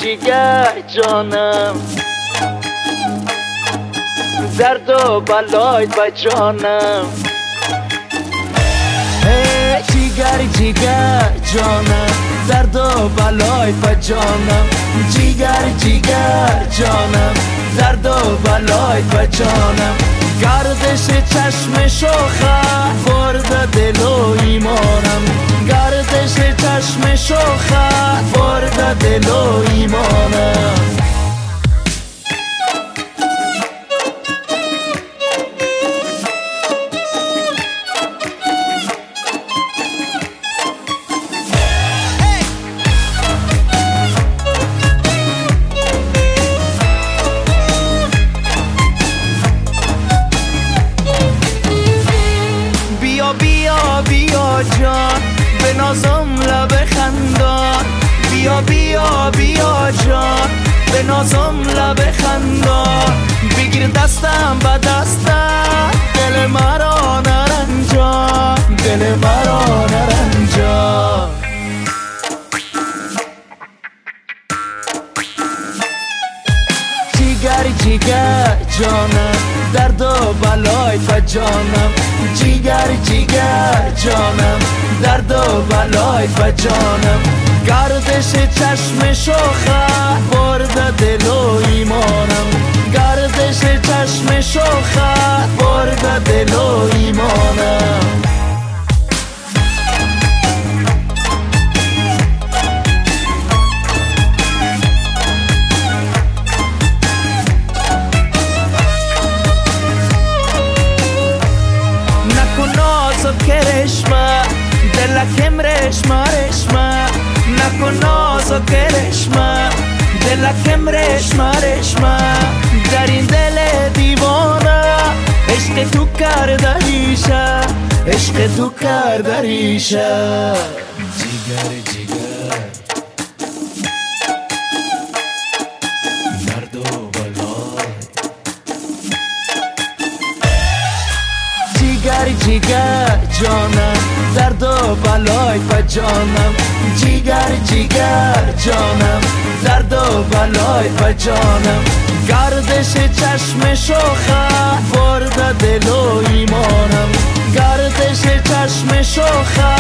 جیگر جانم، درد و بلایت با جانم. جیگر جیگر جانم، درد و بلایت با جانم. جیگر جیگر جانم، درد و بلایت با جانم. گردش چشم شوخه برده دل و ایمانم، گردش چشم شوخه برده دل و ایمانم. بیا بیا جان به نازم لب خندان، بیا بیا بیا جان به نازم لب خندان. بگیر دستم به دستم دل مرا نرنجان، دل مرا نرنجان. جیگر جیگر جانم، درد و بلایت با جانم. جیگر جیگر جانم، درد و بلایت با جانم. گردش چشم شوخه برده دل و ایمانم، گردش چشم شوخه برده دل و ایمانم. کرشمه دلکم رشمه رشمه، نکن ناز و کرشمه دلکم رشمه رشمه. در این دل دیوانه عشق تو کرده ریشه، عشق تو کرده ریشه. جیگر جیگر درد و بلایت، جیگر جیگر جانم، درد و بلایت با جانم. جیگر جیگر جانم، درد و بلایت با جانم. گردش چشم شوخه برده دل و ایمانم، گردش چشم شوخه